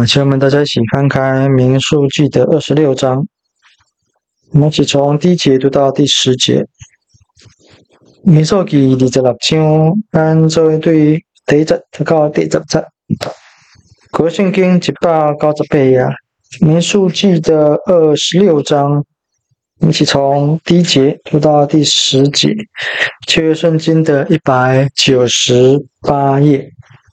请我们大家一起翻开民数记的26章，我们一起从第1节读到第10节。民數記26章，咱做對第1節到第10節。舊聖經198頁，民數記的26章，我們一起從第1節讀到第10節。舊約聖經的198頁。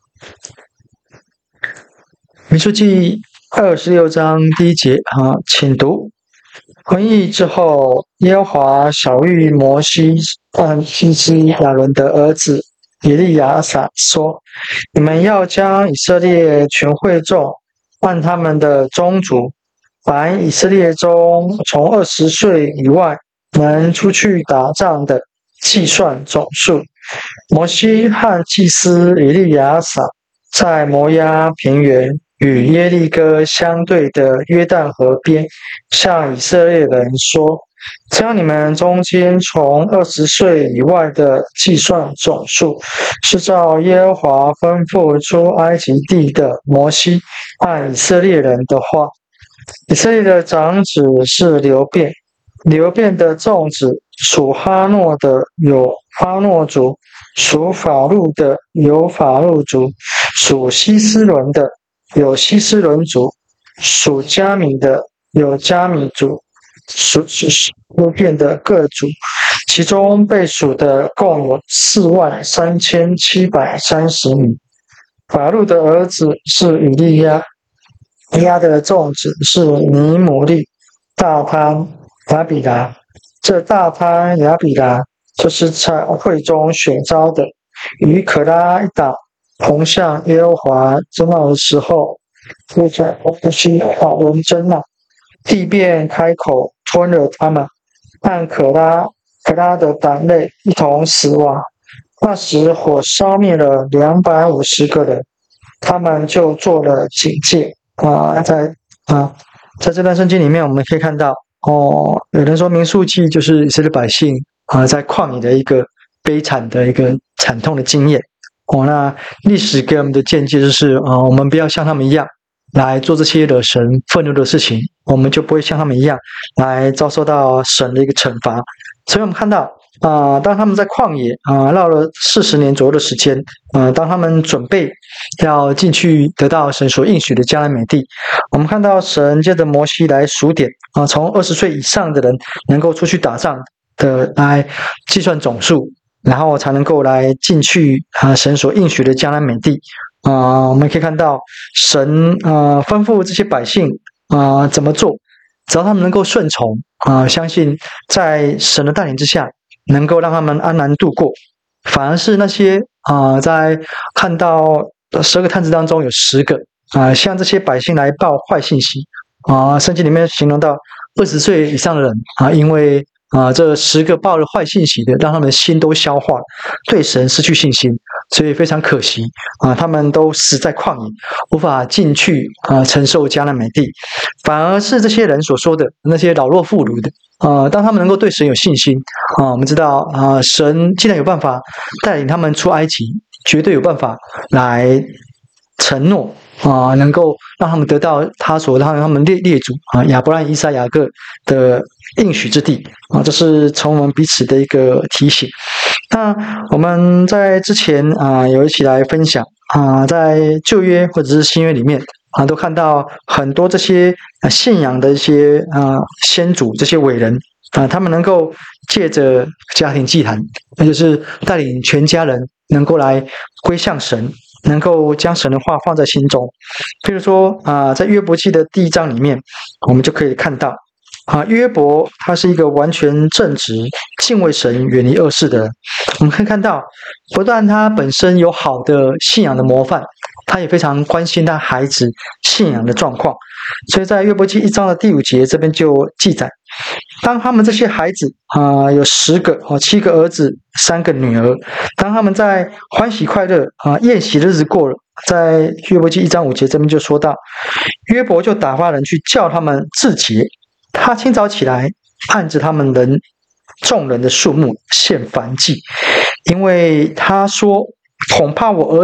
民數記26章第1節請讀。婚役之後，耶和華曉諭摩西和祭司亞倫的兒子以利亞撒說：你們要將以色列全會眾按他們的宗族，凡以色列中從20歲以外能出去打仗的計算總數。摩西和祭司以利亞撒在摩押平原與耶利哥相對的約旦河邊，向以色列人說：將你們中間從20歲以外的計算總數，是照耶和華吩咐出埃及地的摩西和以色列人的話。以色列的長子是流便，流便的眾子屬哈諾的有哈諾族，屬法路的有法路族，屬希斯倫的有希斯倫族，屬迦米的有迦米族，屬流便的各族，其中被數的共有43730名。法路的兒子是以利亞，以利亞的眾子是尼姆利、大潘、亞比拿。這大潘、亞比拿就是在會中選召的，與可拉一黨同向耶和華爭鬧的時候，就在摩西亞倫爭鬧，地便開口吞了他們，和可拉的黨類一同死亡。那時火燒滅了250個人，他們就做了警戒。在這段聖經裡面，我們可以看到有人說民數記就是以色列百姓在曠野的一個悲慘的一個慘痛的經驗。那歷史給我們的見解就是我們不要像他們一樣來做這些惹神憤怒的事情，我們就不會像他們一樣來遭受到神的一個懲罰。所以我們看到當他們在曠野繞了40年左右的時間，當他們準備要進去得到神所應許的迦南美地，我們看到神借着摩西來數點從20歲以上的人能夠出去打仗的來計算總數，然後才能夠來進去神所應許的迦南美地。我們可以看到神吩咐這些百姓怎麼做，只要他們能夠順從相信在神的帶領之下，能夠讓他們安然度過。反而是那些在看到12個探子當中有10個向這些百姓來報壞信息聖經裡面形容到20歲以上的人因為這10個報了壞信息的，讓他們心都消化，對神失去信心，所以非常可惜他們都死在曠野，無法進去承受迦南美地。反而是這些人所說的那些老弱婦孺的當他們能夠對神有信心我們知道神既然有辦法帶領他們出埃及，絕對有辦法來承諾能夠讓他們得到他所讓他們列祖亞伯拉罕、以撒、雅各的應許之地這是從我們彼此的一個提醒。那我們在之前有一起來分享在舊約或者是新約裡面都看到很多這些信仰的一些先祖，這些偉人他們能夠借着家庭祭壇，那就是帶領全家人能夠來歸向神，能夠將神的話放在心中。譬如說在約伯記的第1章裡面，我們就可以看到約伯他是一個完全正直、敬畏神、遠離惡事的人。我們可以看到，不但他本身有好的信仰的模範，他也非常關心他孩子信仰的狀況。所以在約伯記1章的第5節這邊就記載，當他們這些孩子有10個7個兒子3個女兒，當他們在歡喜快樂宴席的日子過了，在約伯記1章5節這邊就說到，約伯就打發人去叫他們自潔，他清早起來按着他們眾人的數目獻燔祭，因為他說恐怕我兒子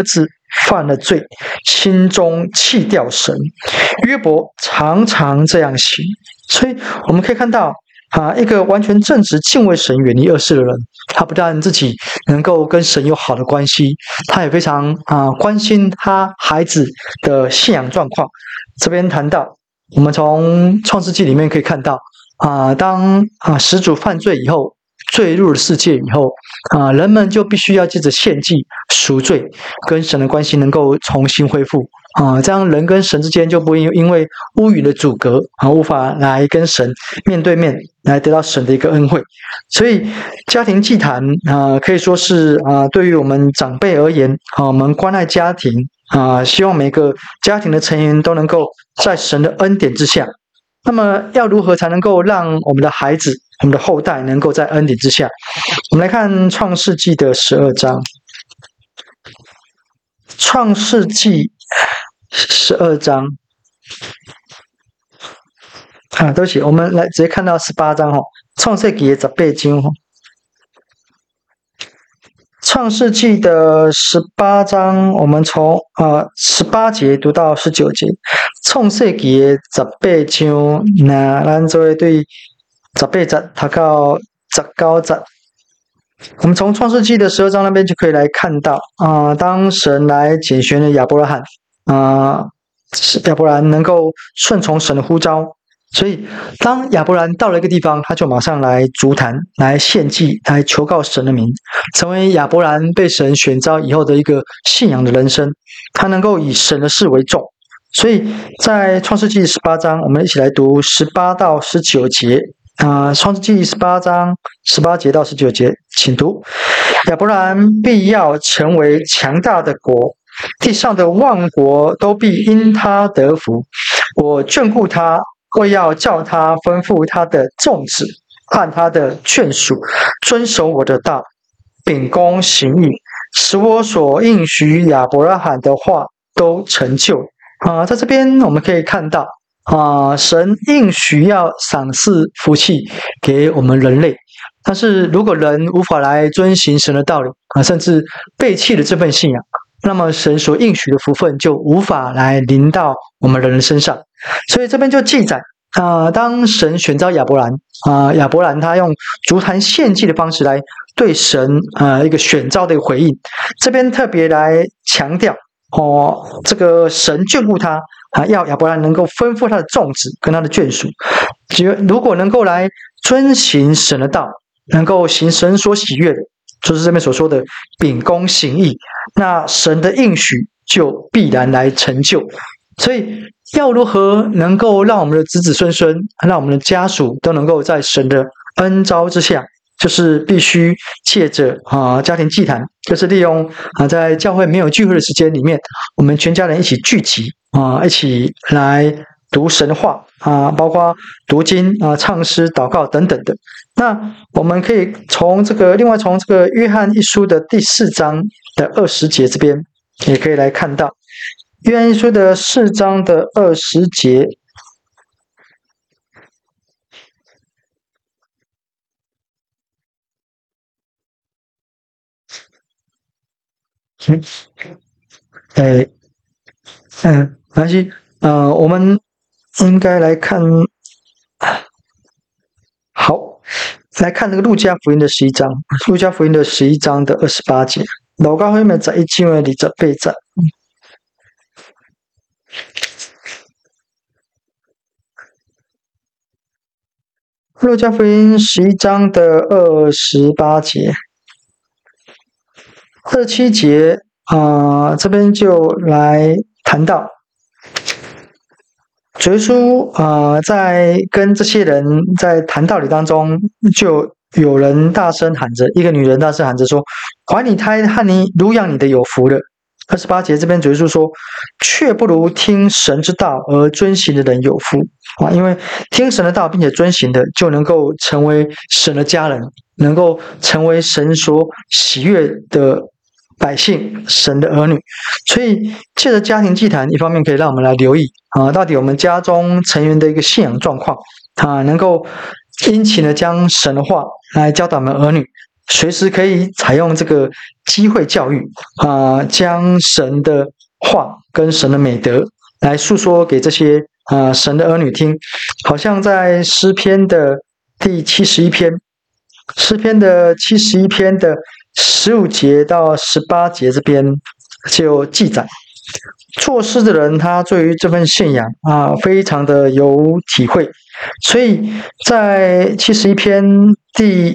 犯了罪，心中弃掉神。约伯常常这样行，所以我们可以看到一个完全正直、敬畏神、远离恶事的人，他不但自己能够跟神有好的关系，他也非常关心他孩子的信仰状况。这边谈到，我们从创世纪里面可以看到当始祖犯罪以后，罪入了世界以后人们就必须要借着献祭赎罪，跟神的关系能够重新恢复这样人跟神之间就不会因为乌云的阻隔无法来跟神面对面来得到神的一个恩惠。所以家庭祭坛可以说是对于我们长辈而言我们关爱家庭希望每个家庭的成员都能够在神的恩典之下。那么要如何才能够让我们的孩子、我们的后代能够在恩典之下？我们来看创世纪的12章。创世纪12章对不起，我们来直接看到18章创世纪的18章创世纪的18章，我们从18节读到19节。创世纪的18章，那咱做对18节读到19节。我们从创世纪的12章那边就可以来看到当神来拣选了亚伯拉罕亚伯兰能够顺从神的呼召，所以当亚伯兰到了一个地方，他就马上来筑坛、来献祭、来求告神的名，成为亚伯兰被神选召以后的一个信仰的人生。他能够以神的事为重，所以在创世纪18章，我们一起来读18到19节创世纪18章18节到19节，请读：亚伯兰必要成为强大的国，地上的万国都必因他得福。我眷顾他，为要叫他吩咐他的众子和他的眷属遵守我的道，秉公行义，使我所应许亚伯拉罕的话都成就。在这边我们可以看到神应许要赏赐福气给我们人类，但是如果人无法来遵行神的道理甚至背弃了这份信仰，那么神所应许的福分就无法来临到我们人的身上。所以这边就记载当神选召亚伯兰亚伯兰他用筑坛献祭的方式来对神一个选召的一个回应。这边特别来强调这个神眷顾他要亚伯兰能够吩咐他的众子跟他的眷属，如果能够来遵行神的道，能够行神所喜悦的，就是这边所说的秉公行义，那神的应许就必然来成就。所以要如何能够让我们的子子孙孙，让我们的家属都能够在神的恩召之下，就是必须借着家庭祭坛，就是利用在教会没有聚会的时间里面，我们全家人一起聚集一起来读神的话包括读经唱诗、祷告等等的。那我们可以从另外从这个约翰一书的第4章的20节这边也可以来看到，约翰一书的4章的20节。没关系我们应该来看好，来看那个路加福音的11章，路加福音的11章的28节，路加福音的11章的28节。路加福音11章的28节，27节这边就来谈到主耶稣在跟这些人在谈道理当中，就有人大声喊着，一个女人大声喊着说：“怀你胎和你乳养你的有福了。”28节这边主耶稣说：“却不如听神之道而遵行的人有福因为听神的道并且遵行的，就能够成为神的家人，能够成为神所喜悦的百姓，神的儿女。所以借着家庭祭坛，一方面可以让我们来留意到底我们家中成员的一个信仰状况能够殷勤的将神的话来教导我们儿女， 随时可以采用这个机会教育将神的话跟神的美德来诉说给这些神的儿女听，好像在诗篇的第71篇，诗篇的71篇的15节到18节这边就记载，作诗的人他对于这份信仰非常的有体会，所以在71篇第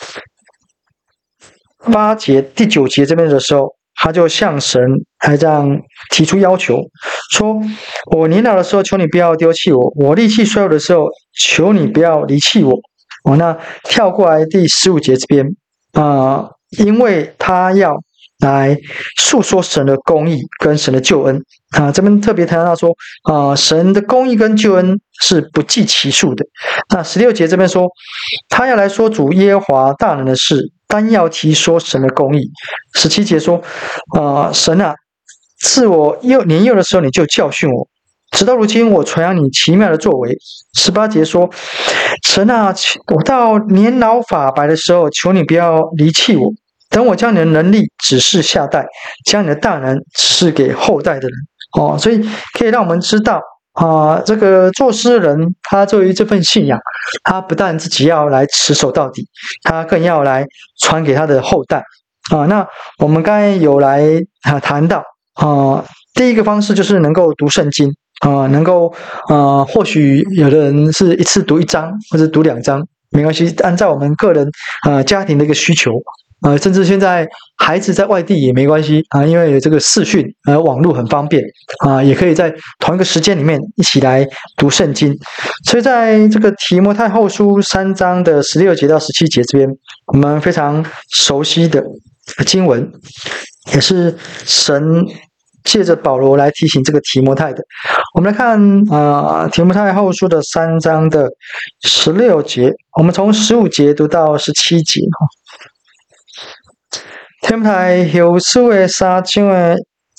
8节、第9节这边的时候，他就向神来这样提出要求，说：我年老的时候，求你不要丢弃我；我力气衰弱的时候，求你不要离弃我。那跳过来第15节这边因为他要来诉说神的公义跟神的救恩这边特别谈到说神的公义跟救恩是不计其数的。那16节这边说，他要来说主耶和华大能的事，单要提说神的公义。17节说神自我年幼的时候你就教训我，直到如今我传扬你奇妙的作为。18节说，神我到年老发白的时候，求你不要离弃我，等我将你的能力指示下代，将你的大能指示给后代的人所以可以让我们知道这个作诗的人他对于这份信仰，他不但自己要来持守到底，他更要来传给他的后代那我们刚才有来谈到第一个方式就是能够读圣经能够或许有的人是一次读1章或者读2章，没关系，按照我们个人家庭的一个需求甚至现在孩子在外地也没关系因为有这个视讯网络很方便也可以在同一个时间里面一起来读圣经。所以在这个提摩太后书3章的16节到17节这边，我们非常熟悉的经文，也是神借着保罗来提醒这个提摩太的。我们来看提摩太后书的3章的16节，我们从15节读到17节提摩太后书的3章的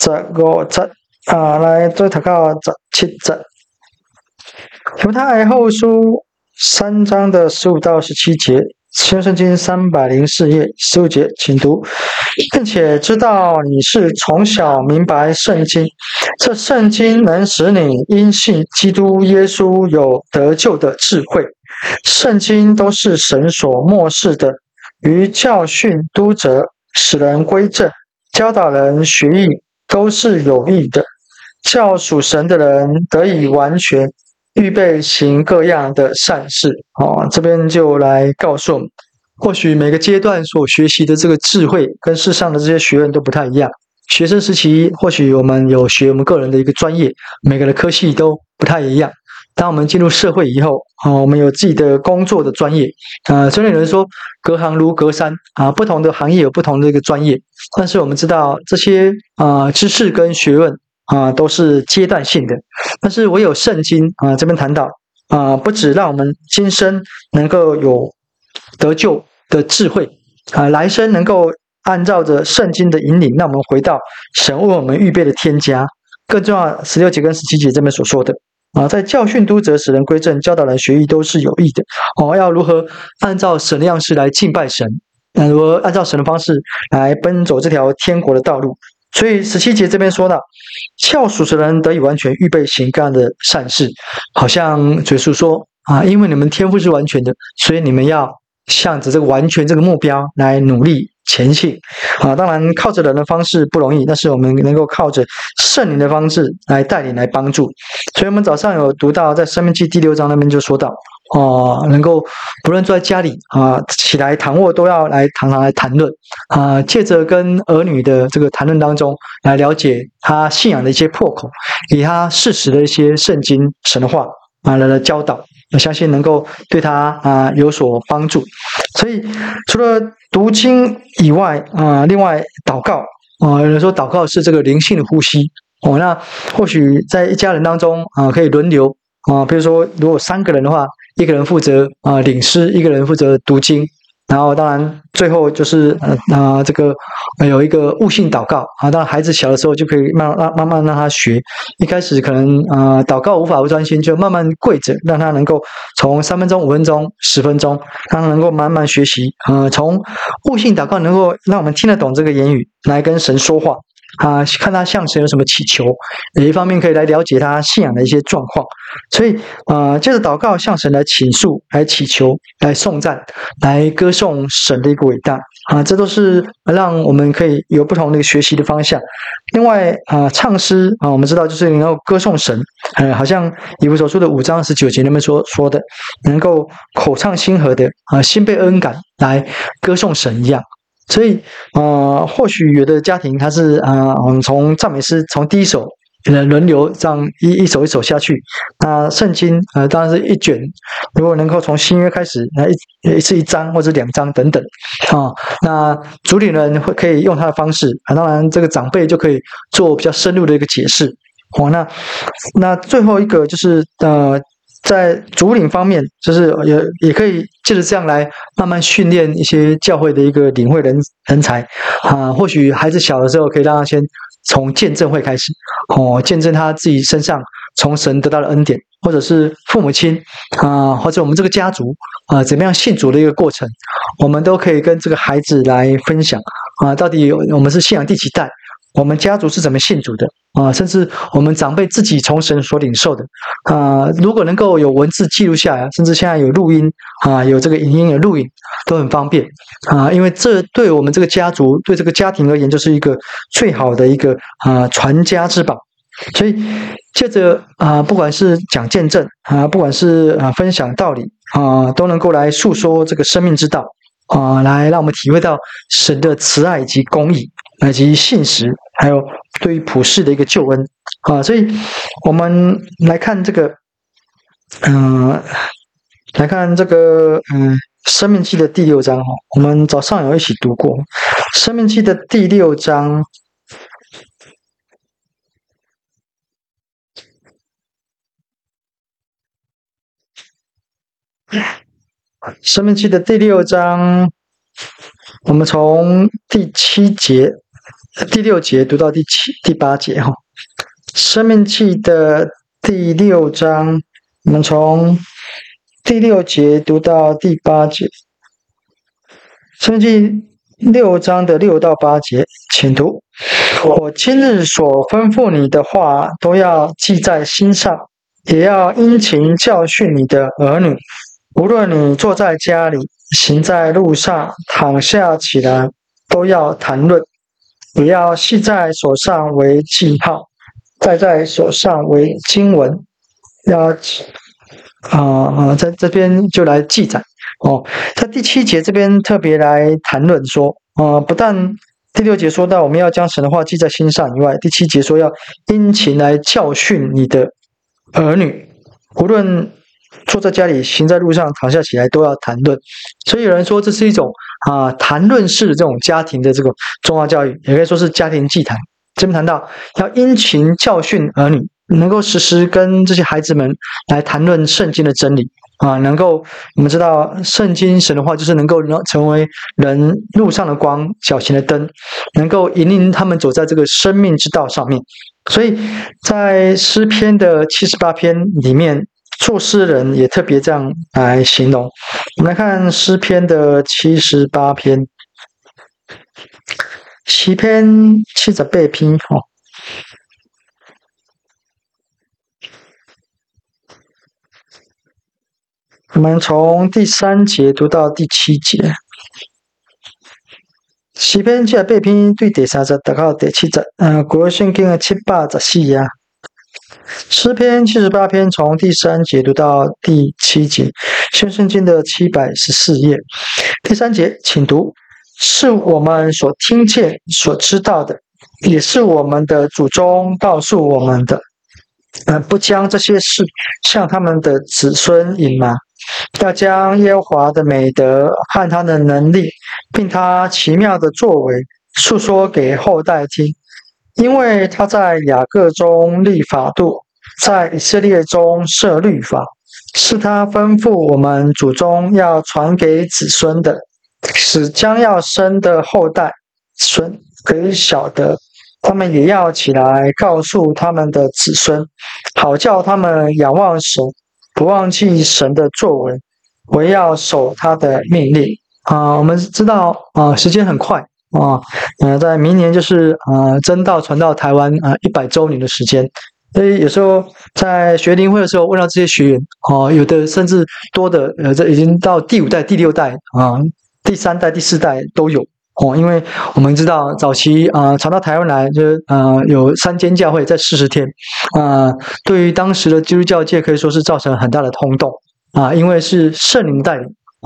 15节来做读到17节。提摩太后书3章的15到17节，新约圣经304页15节，请读。并且知道你是从小明白圣经，这圣经能使你因信基督耶稣有得救的智慧。圣经都是神所默示的，于教训、督责、使人归正、教导人学义，都是有益的，叫属神的人得以完全，预备行各样的善事这边就来告诉我们，或许每个阶段所学习的这个智慧跟世上的这些学问都不太一样。学生时期或许我们有学我们个人的一个专业，每个的科系都不太一样。当我们进入社会以后我们有自己的工作的专业虽然有人说隔行如隔山不同的行业有不同的一个专业，但是我们知道这些知识跟学问都是阶段性的。但是唯有圣经这边谈到不只让我们今生能够有得救的智慧来生能够按照着圣经的引领，让我们回到神为我们预备的天家。更重要16节跟17节这边所说的在教训、督责、使人归正、教导人学义，都是有益的要如何按照神的样式来敬拜神，如何按照神的方式来奔走这条天国的道路。所以17节这边说到，叫属神的人得以完全，预备行各样的善事，好像主耶稣说因为你们天父是完全的，所以你们要向着这个完全这个目标来努力前进当然靠着人的方式不容易，但是我们能够靠着圣灵的方式来带领来帮助。所以我们早上有读到在申命记第6章那边就说到能够不论坐在家里起来躺卧都要来常常来谈论借着跟儿女的这个谈论当中来了解他信仰的一些破口，以他事实的一些圣经神的话来教导，我相信能够对他有所帮助。所以除了读经以外另外祷告有人说祷告是这个灵性的呼吸那或许在一家人当中可以轮流比如说如果3个人的话，一个人负责领诗，一个人负责读经然后当然最后就是这个有一个悟性祷告啊，当然孩子小的时候就可以慢慢让他学，一开始可能祷告无法不专心，就慢慢跪着，让他能够从3分钟、5分钟、10分钟，让他能够慢慢学习，从悟性祷告能够让我们听得懂这个言语，来跟神说话。看他向神有什么祈求，也一方面可以来了解他信仰的一些状况，所以借着祷告向神来倾诉、来祈求、来颂赞、来歌颂神的一个伟大这都是让我们可以有不同的学习的方向。另外唱诗我们知道就是能够歌颂神，好像以弗所书的5章19节那边说的，能够口唱心和的心被恩感来歌颂神一样。所以或许有的家庭它是我们从赞美诗从第一首轮流这样一首一首下去，那圣经当然是一卷，如果能够从新约开始一次1章或者2章等等那主理人可以用他的方式当然这个长辈就可以做比较深入的一个解释那最后一个就是在主领方面，就是也可以借着这样来慢慢训练一些教会的一个领会人才或许孩子小的时候可以让他先从见证会开始见证他自己身上从神得到的恩典，或者是父母亲或者我们这个家族怎么样信主的一个过程，我们都可以跟这个孩子来分享到底我们是信仰第几代，我们家族是怎么信主的甚至我们长辈自己从神所领受的如果能够有文字记录下来，甚至现在有录音有这个影音的录影都很方便因为这对我们这个家族对这个家庭而言就是一个最好的一个传家之宝。所以接着不管是讲见证不管是分享道理都能够来诉说这个生命之道来让我们体会到神的慈爱以及公义以及信实，还有对于普世的一个救恩所以我们来看这个生命记的第6章我们早上有一起读过生命记的第6章生命记的第6章我们从第6节读到第8节生命记的第6章我们从第6节读到第8节，生命记6章的6到8节，请读。我今日所吩咐你的话都要记在心上，也要殷勤教训你的儿女，无论你坐在家里，行在路上，躺下起来，都要谈论，也要系在手上为记号，戴在手上为经文，要在这边就来记载在第7节这边特别来谈论说不但第6节说到我们要将神的话记在心上以外，第7节说要殷勤来教训你的儿女，无论坐在家里，行在路上，躺下起来，都要谈论。所以有人说这是一种谈论式的这种家庭的这种宗教教育，也可以说是家庭祭坛。这边谈到要殷勤教训儿女，能够时时跟这些孩子们来谈论圣经的真理能够我们知道圣经神的话就是能够成为人路上的光，脚前的灯，能够引领他们走在这个生命之道上面。所以在诗篇的78篇里面，作诗人也特别这样来形容。我们来看诗篇的78篇，诗篇78篇我们从第3节读到第7节。詩篇78篇對第30到第7節，舊約聖經嘅714啊。詩篇78篇從第3節讀到第7節，新聖經的714頁。第3節，請讀：是我們所聽見、所知道的，也是我們的祖宗告訴我們的。不將這些事向他們的子孫隱瞞。要將耶和華的美德和他的能力，並他奇妙的作為述說給後代聽，因為他在雅各中立法度，在以色列中設律法，是他吩咐我們祖宗要傳給子孫的， 使将要生的后代孙可以晓得，他们也要起来告诉他们的子孙，好叫他们仰望神，不忘记神的作为，唯要守他的命令。我们知道时间很快在明年就是真道传到台湾100周年的时间。所以有时候在学灵会的时候，问到这些学员有的甚至多的这已经到第5代、第6代第3代、第4代都有因为我们知道早期传到台湾来，就有3间教会在40天对于当时的基督教界可以说是造成很大的轰动因为是圣灵带领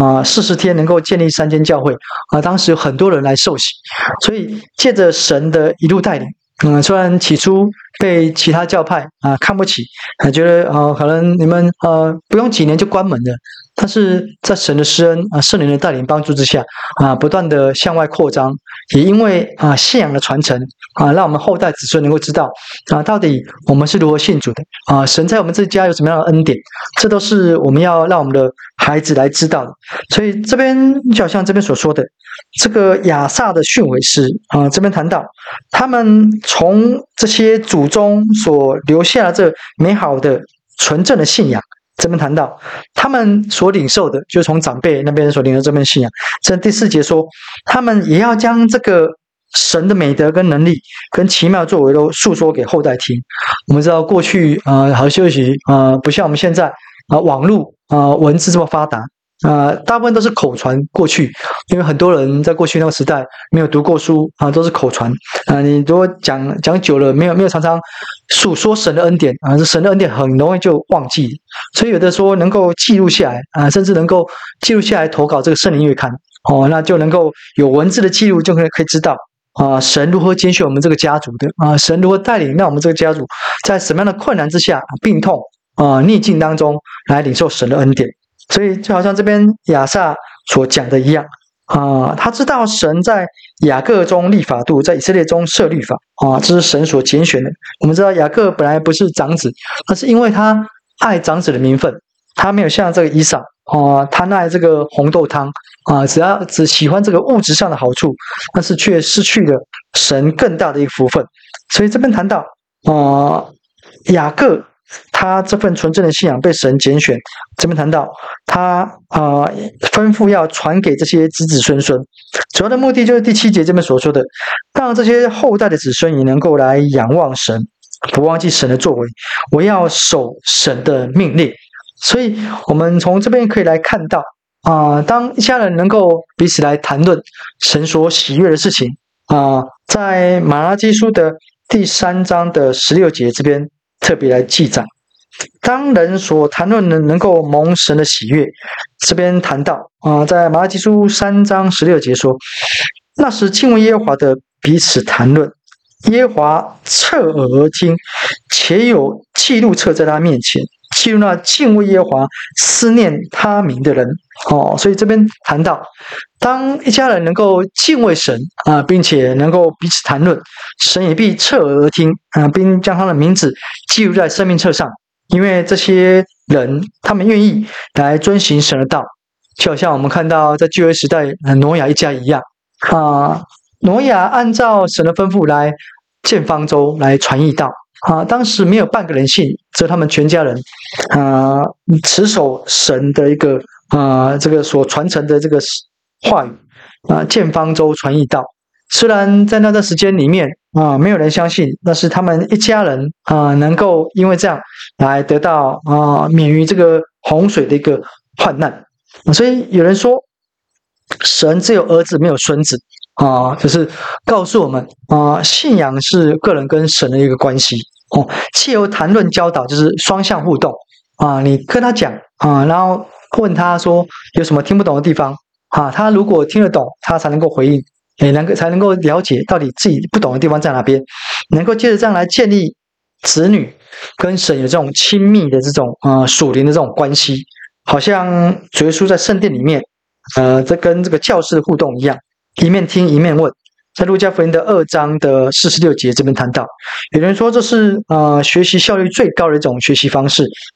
40天能够建立3间教会当时有很多人来受洗，所以借着神的一路带领。虽然起初被其他教派看不起，觉得可能你们不用几年就关门了，但是在神的施恩圣灵的带领帮助之下不断的向外扩张，也因为信仰的传承让我们后代子孙能够知道到底我们是如何信主的神在我们这家有什么样的恩典，这都是我们要让我们的孩子来知道的。所以这边就好像这边所说的这个亚萨的训诲师这边谈到他们从这些祖宗所留下的这美好的纯正的信仰，这边谈到他们所领受的就是从长辈那边所领受这边信仰。这第4节说他们也要将这个神的美德跟能力跟奇妙作为都述说给后代听。我们知道过去好休息不像我们现在网络文字这么发达大部分都是口传过去，因为很多人在过去那个时代没有读过书都是口传你如果讲久了，没有常常述说神的恩典这神的恩典很容易就忘记，所以有的说能够记录下来甚至能够记录下来投稿这个圣灵月刊那就能够有文字的记录，就可以知道神如何拣选我们这个家族的神如何带领让我们这个家族在什么样的困难之下病痛逆境当中来领受神的恩典。所以就好像这边亚萨所讲的一样他知道神在雅各中立法度，在以色列中设律法这是神所拣选的。我们知道雅各本来不是长子，但是因为他爱长子的名分，他没有像这个以扫贪爱这个红豆汤只喜欢这个物质上的好处，但是却失去了神更大的一个福分。所以这边谈到雅各他这份纯正的信仰被神拣选，这边谈到他吩咐要传给这些子子孙孙，主要的目的就是第7节这边所说的，让这些后代的子孙也能够来仰望神，不忘记神的作为，我要守神的命令。所以我们从这边可以来看到当一家人能够彼此来谈论神所喜悦的事情在马拉基书的第3章的16节这边特别来记载，当人所谈论的能够蒙神的喜悦，这边谈到在马拉基书3章16节说，那时敬畏耶和华的彼此谈论，耶和华侧耳而听，且有记录册在他面前，记录那敬畏耶和华思念他名的人所以这边谈到当一家人能够敬畏神并且能够彼此谈论，神也必侧耳而听并将他的名字记录在生命册上，因为这些人他们愿意来遵行神的道，就好像我们看到在旧约时代挪亚一家一样挪亚按照神的吩咐来建方舟来传义道当时没有半个人信，只有他们全家人持守神的一个这个所传承的这个话语建方舟传义道。虽然在那段时间里面没有人相信，但是他们一家人能够因为这样来得到免于这个洪水的一个患难所以有人说神只有儿子没有孙子就是告诉我们信仰是个人跟神的一个关系藉由谈论教导就是双向互动你跟他讲然后问他说有什么听不懂的地方他如果听得懂，他才能够回应才能够了解到底自己不懂的地方在哪边，能够接着这样来建立子女跟神有这种亲密的这种属灵的这种关系，好像主耶稣在圣殿里面这跟这个教士的互动一样，一面听一面问。在路加福音的2章的46节这边谈到，有人说这是学习效率最高的一种学习方式，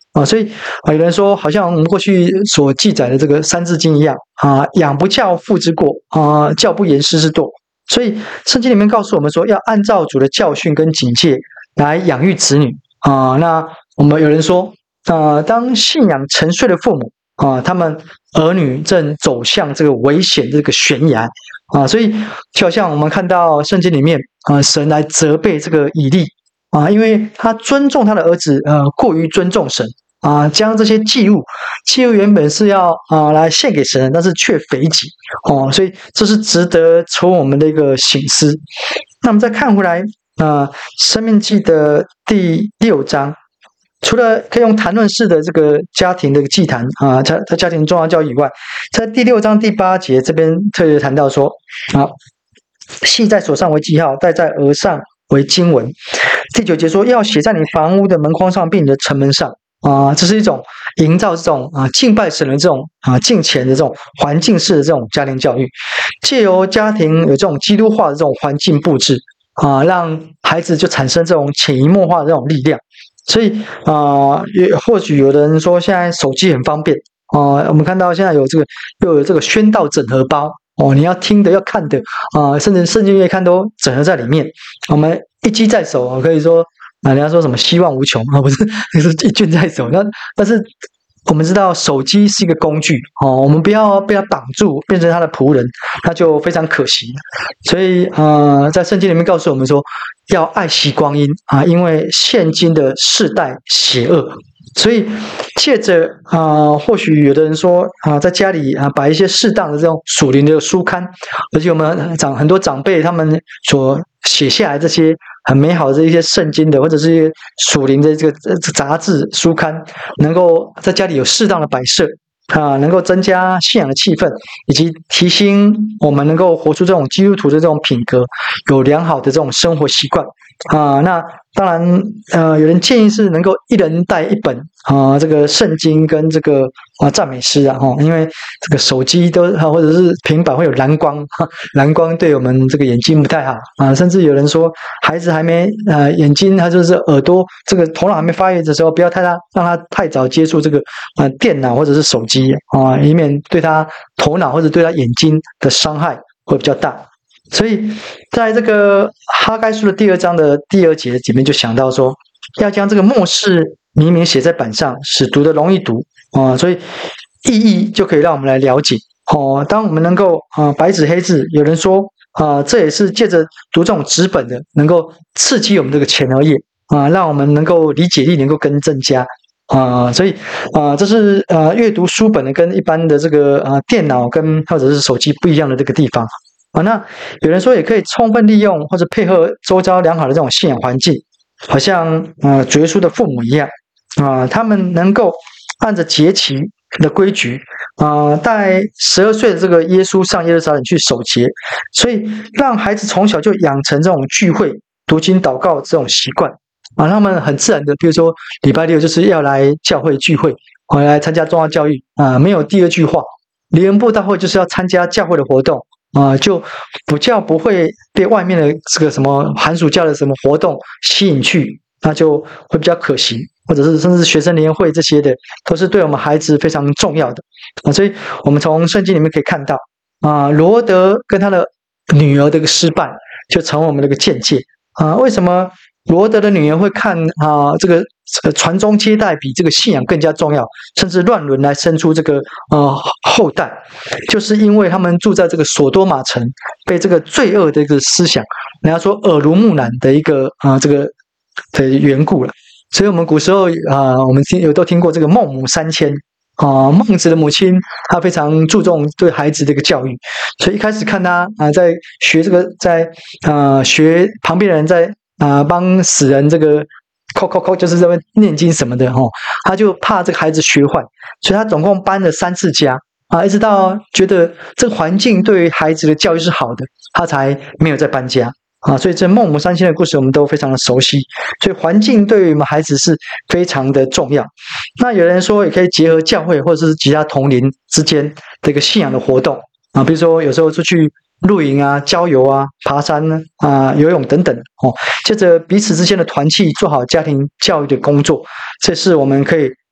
所以有人说，好像我们过去所记载的这个《三字经》一样养不教，父之过教不严，师之惰。所以圣经里面告诉我们说，要按照主的教训跟警戒来养育子女那我们有人说当信仰沉睡的父母他们儿女正走向这个危险这个悬崖所以就好像我们看到圣经里面神来责备这个以利因为他尊重他的儿子过于尊重神将这些祭物原本是要来献给神，但是却肥己所以这是值得从我们的一个省思。那我们再看回来申命记的第6章，除了可以用谈论式的这个家庭的祭坛在家庭重要教育以外，在第6章第8节这边特别谈到说系在手上为记号，戴在额上为经文。第9节说要写在你房屋的门框上，并你的城门上这是一种营造这种敬拜神的这种敬虔的这种环境式的这种家庭教育，借由家庭有这种基督化的这种环境布置让孩子就产生这种潜移默化的这种力量。所以或许有的人说现在手机很方便我们看到现在又有这个宣道整合包你要听的要看的甚至圣经月刊都整合在里面，我们一机在手可以说人家说什么希望无穷不是，就是一卷在手。但是我们知道手机是一个工具我们不要被它绑住，变成他的仆人，那就非常可惜。所以在圣经里面告诉我们说，要爱惜光阴因为现今的世代邪恶。所以借着或许有的人说在家里摆一些适当的这种属灵的书刊，而且我们很多长辈他们所写下来这些很美好的一些圣经的或者是一些属灵的这个杂志书刊，能够在家里有适当的摆设能够增加信仰的气氛，以及提醒我们能够活出这种基督徒的这种品格，有良好的这种生活习惯那当然有人建议是能够一人带一本这个圣经跟这个赞美诗因为这个手机都或者是平板会有蓝光蓝光对我们这个眼睛不太好甚至有人说孩子还没眼睛他就是耳朵这个头脑还没发育的时候，不要让他太早接触这个电脑或者是手机以免对他头脑或者对他眼睛的伤害会比较大。所以在这个哈该书的第2章的第2节里面就想到说，要将这个默示明明写在板上，使读得容易读所以意义就可以让我们来了解当我们能够白纸黑字，有人说这也是借着读这种纸本的，能够刺激我们这个前额叶让我们能够理解力能够更增加所以这是阅读书本的跟一般的这个电脑跟或者是手机不一样的这个地方那有人说也可以充分利用或者配合周遭良好的这种信仰环境，好像主耶稣的父母一样他们能够按着节期的规矩带12岁的这个耶稣上耶路撒冷去守节，所以让孩子从小就养成这种聚会读经祷告这种习惯他们很自然的，比如说礼拜6就是要来教会聚会来参加宗教教育没有第二句话。联人布道会就是要参加教会的活动就不会被外面的这个什么寒暑假的什么活动吸引去，那就会比较可惜，或者是甚至学生联会这些的，都是对我们孩子非常重要的所以我们从圣经里面可以看到罗德跟他的女儿的一个失败，就成为我们的一个见解为什么罗德的女儿会看这个传宗接代比这个信仰更加重要，甚至乱伦来生出这个后代，就是因为他们住在这个索多玛城，被这个罪恶的一个思想，人家说耳濡目染的一个这个的缘故了。所以我们古时候我们都听过这个孟母3000孟子的母亲她非常注重对孩子的一个教育，所以一开始看她在学这个在学旁边的人在帮死人这个就是在念经什么的他就怕这个孩子学坏，所以他总共搬了3次家一直到觉得这个环境对于孩子的教育是好的，他才没有再搬家所以这孟母3000的故事我们都非常的熟悉，所以环境对于我们孩子是非常的重要。那有人说也可以结合教会或者是其他同龄之间的一个信仰的活动比如说有时候出去露营郊游爬山游泳等等接着彼此之间的团契做好家庭教育的工作，这是我们可以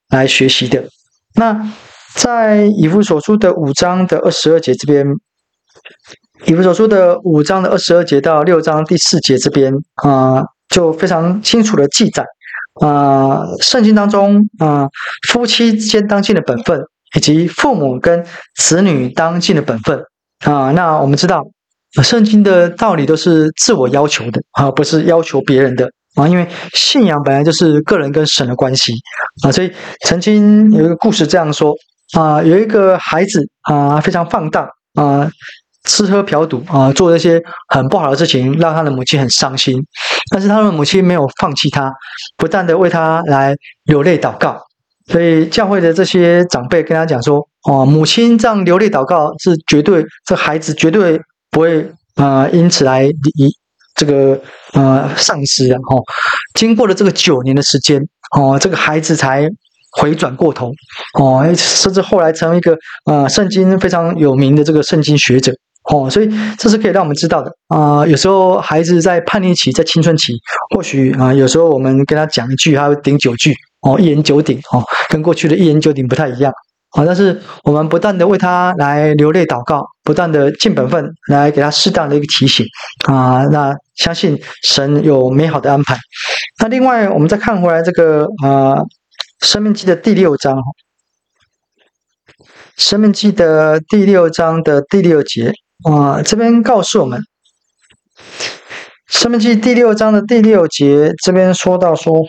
来学习的。那在以弗所书的5章的22节这边，以弗所书的5章的22节到6章第4节这边就非常清楚的记载圣经当中夫妻之间当尽的本分，以及父母跟子女当尽的本分那我们知道圣经的道理都是自我要求的不是要求别人的因为信仰本来就是个人跟神的关系所以曾经有一个故事这样说有一个孩子非常放荡吃喝嫖赌做这些很不好的事情，让他的母亲很伤心。但是他的母亲没有放弃他，不但的为他来流泪祷告。所以教会的这些长辈跟他讲说母亲这样流泪祷告是绝对，这孩子绝对不会因此来这个丧失经过了这个9年的时间这个孩子才回转过头甚至后来成为一个圣经非常有名的这个圣经学者所以这是可以让我们知道的有时候孩子在叛逆期，在青春期，或许有时候我们跟他讲一句，他会顶9句一言九鼎跟过去的一言九鼎不太一样但是我们不断的为他来流泪祷告，不断的尽本分来给他适当的一个提醒那相信神有美好的安排。那另外我们再看回来这个申命记的第6章申命记的第6章的第6节这边告诉我们，申命记第6章的第6节这边说到说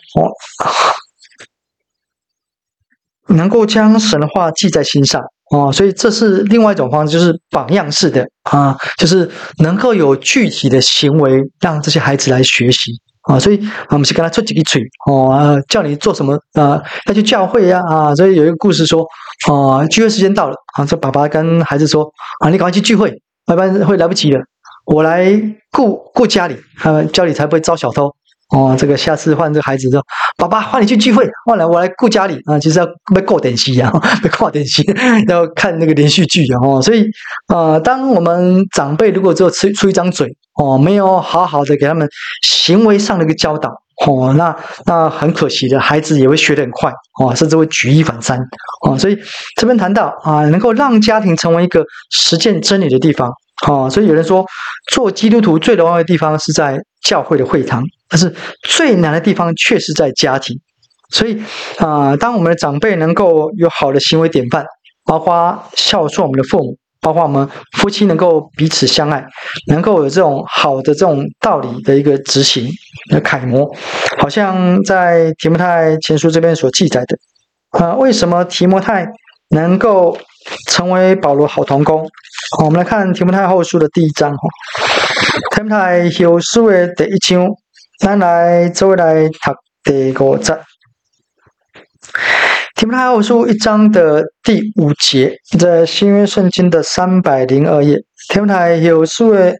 能够将神的话记在心上所以这是另外一种方式，就是榜样式的就是能够有具体的行为让这些孩子来学习所以我们是跟他出几个嘴叫你做什么要去教会所以有一个故事说聚会时间到了这爸爸跟孩子说你赶快去聚会，要不然会来不及了，我来顾家里家里才不会遭小偷这个下次换这个孩子说爸爸换你去聚会，换来我来顾家里其实要被过点戏被跨点戏要看那个连续剧所以当我们长辈如果只有出一张嘴没有好好的给他们行为上的一个教导那很可惜的，孩子也会学得很快甚至会举一反三所以这边谈到能够让家庭成为一个实践真理的地方所以有人说做基督徒最荣耀的地方是在教会的会堂，但是最难的地方却是在家庭。所以当我们的长辈能够有好的行为典范，包括孝顺我们的父母，包括我们夫妻能够彼此相爱，能够有这种好的这种道理的一个执行的楷模，好像在提摩太前书这边所记载的为什么提摩太能够成为保罗好同工我们来看提摩太后书的第1章提摩太后书的第1章咱来做来读第5节提摩太后书1章的第5节，在新约圣经的302页，提摩太后书的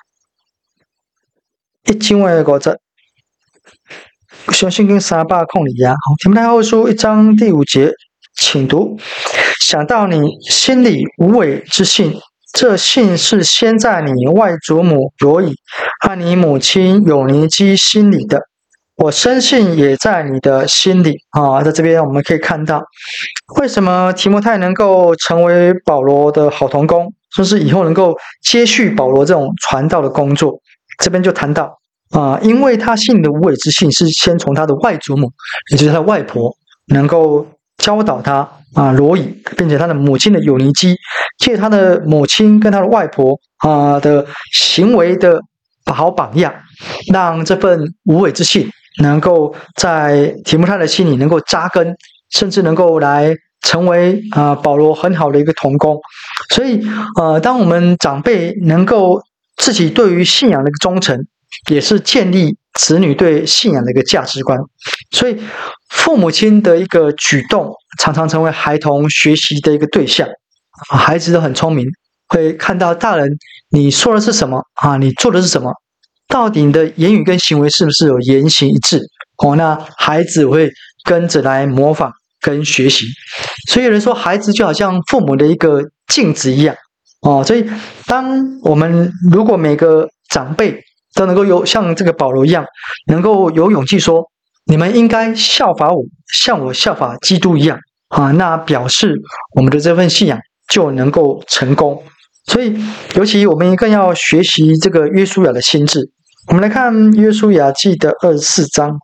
1章的5节，相信跟302提摩太后书1章第5节，请读：想到你心里无伪之信，这信是先在你外祖母罗以和你母亲友尼基心里的。我深信也在你的心里在这边我们可以看到，为什么提摩太能够成为保罗的好同工，说是以后能够接续保罗这种传道的工作。这边就谈到因为他心里的无伪之信是先从他的外祖母，也就是他的外婆能够教导他罗以，并且他的母亲的友尼基，借他的母亲跟他的外婆的行为的好榜样，让这份无伪之信能够在提摩太的心里能够扎根，甚至能够来成为保罗很好的一个同工。所以当我们长辈能够自己对于信仰的一个忠诚，也是建立子女对信仰的一个价值观。所以父母亲的一个举动常常成为孩童学习的一个对象孩子都很聪明，会看到大人你说的是什么你做的是什么，到底你的言语跟行为是不是有言行一致那孩子会跟着来模仿跟学习。所以有人说孩子就好像父母的一个镜子一样所以当我们如果每个长辈都能够有像这个保罗一样，能够有勇气说你们应该效法我，像我效法基督一样啊，那表示我们的这份信仰就能够成功。所以，尤其我们更要学习这个约书亚的心智。我们来看约书亚记的24章。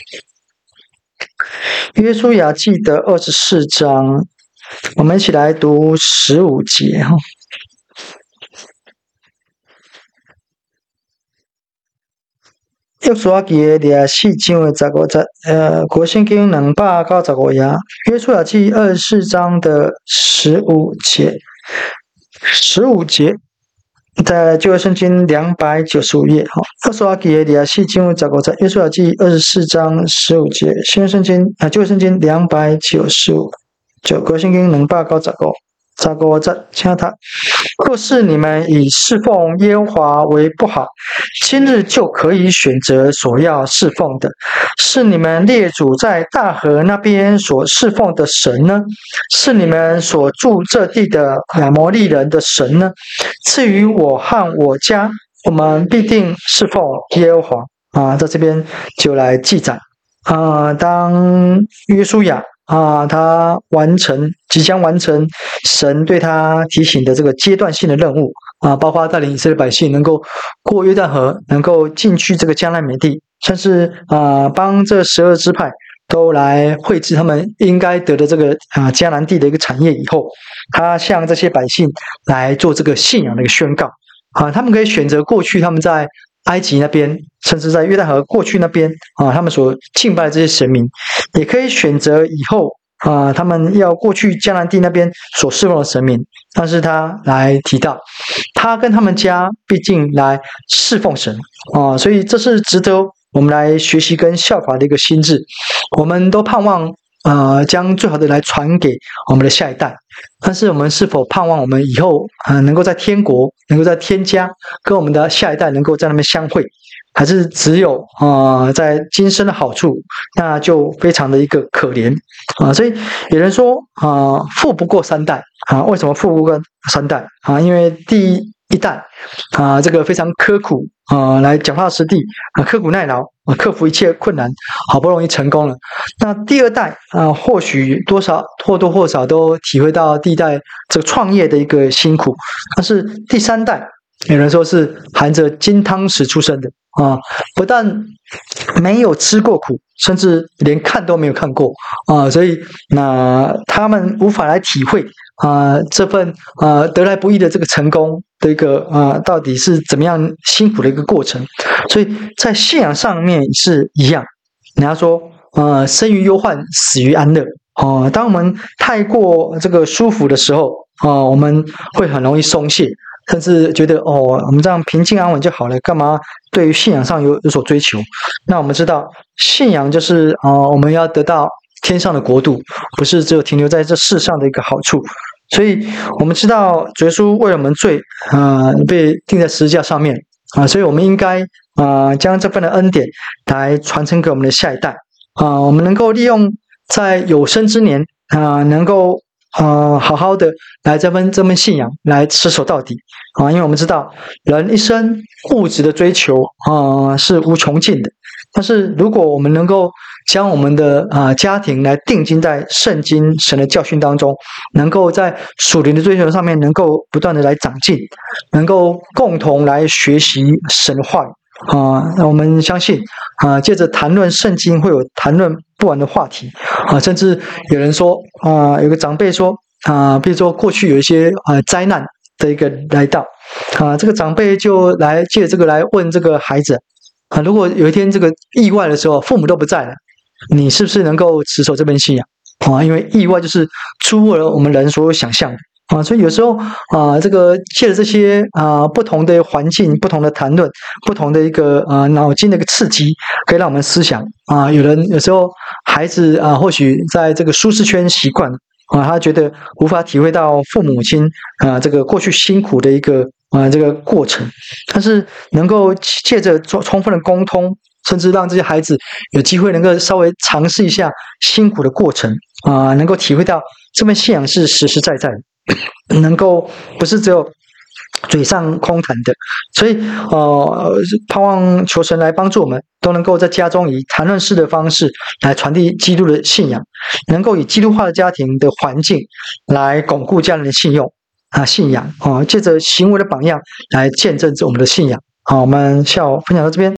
约书亚记的24章，我们一起来读15节哈。约书亚记的24章的15节，国圣经295页。约书亚记24章的15节，15节。在旧约圣经295页，约书亚记的24章的15节，约书亚记24章15节，新约圣经旧约圣经295，旧约圣经295节，请他。若是你们以侍奉耶和华为不好，今日就可以选择所要侍奉的，是你们列祖在大河那边所侍奉的神呢？是你们所住这地的亚摩利人的神呢？至于我和我家，我们必定侍奉耶和华。在这边就来记载当约书亚他即将完成神对他提醒的这个阶段性的任务包括带领以色列百姓能够过约旦河，能够进去这个迦南美地，甚至帮这12支派都来绘制他们应该得的这个迦南地的一个产业以后，他向这些百姓来做这个信仰的一个宣告他们可以选择过去他们在埃及那边，甚至在约旦河过去那边他们所敬拜的这些神明，也可以选择以后他们要过去迦南地那边所侍奉的神明，但是他来提到他跟他们家毕竟来侍奉神所以这是值得我们来学习跟效法的一个心智。我们都盼望将最好的来传给我们的下一代，但是我们是否盼望我们以后能够在天国，能够在天家跟我们的下一代能够在那边相会，还是只有在今生的好处，那就非常的一个可怜所以有人说富不过3代为什么富不过3代因为第一代这个非常刻苦来脚踏实地刻苦耐劳克服一切困难，好不容易成功了。那第2代或许或多或少都体会到第一代这个创业的一个辛苦，但是第3代有人说是含着金汤匙出生的不但没有吃过苦，甚至连看都没有看过所以他们无法来体会这份得来不易的这个成功的一个到底是怎么样辛苦的一个过程。所以在信仰上面是一样，人家说生于忧患，死于安乐当我们太过这个舒服的时候我们会很容易松懈，甚至觉得我们这样平静安稳就好了，干嘛对于信仰上有所追求。那我们知道信仰就是我们要得到天上的国度，不是只有停留在这世上的一个好处。所以我们知道主耶稣为了我们罪被钉在十字架上面所以我们应该将这份的恩典来传承给我们的下一代我们能够利用在有生之年能够好好的来这份信仰来持守到底因为我们知道人一生物质的追求是无穷尽的，但是如果我们能够将我们的家庭来定睛在圣经神的教训当中，能够在属灵的追求上面能够不断的来长进，能够共同来学习神的话语我们相信借着谈论圣经会有谈论不完的话题甚至有人说有个长辈说比如说过去有一些灾难的一个来到这个长辈就来借这个来问这个孩子如果有一天这个意外的时候父母都不在了，你是不是能够持守这份信仰因为意外就是出乎了我们人所有想象的所以有时候这个借着这些不同的环境、不同的谈论、不同的一个脑筋的一个刺激，可以让我们思想有时候孩子或许在这个舒适圈习惯他觉得无法体会到父母亲这个过去辛苦的一个这个过程，但是能够借着充分的沟通，甚至让这些孩子有机会能够稍微尝试一下辛苦的过程能够体会到这份信仰是实实在在的能够不是只有嘴上空谈的。所以盼望求神来帮助我们，都能够在家中以谈论式的方式来传递基督的信仰，能够以基督化的家庭的环境来巩固家人的信仰借着行为的榜样来见证我们的信仰。好，我们下午分享到这边。